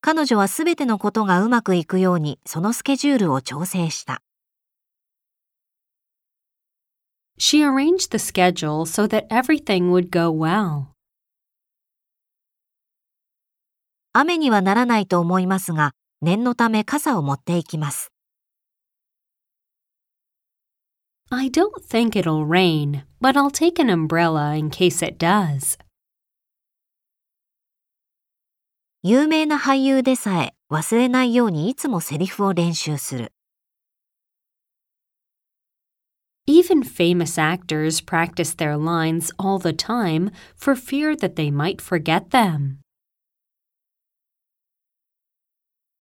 彼女はすべてのことがうまくいくようにそのスケジュールを調整した。 She arranged the schedule so that everything would go well. 雨にはならないと思いますが、念のため傘を持っていきます。 I don't think it'll rain, but I'll take an umbrella in case it does. 有名な俳優でさえ忘れないようにいつもセリフを練習する。 Even famous actors practice their lines all the time for fear that they might forget them.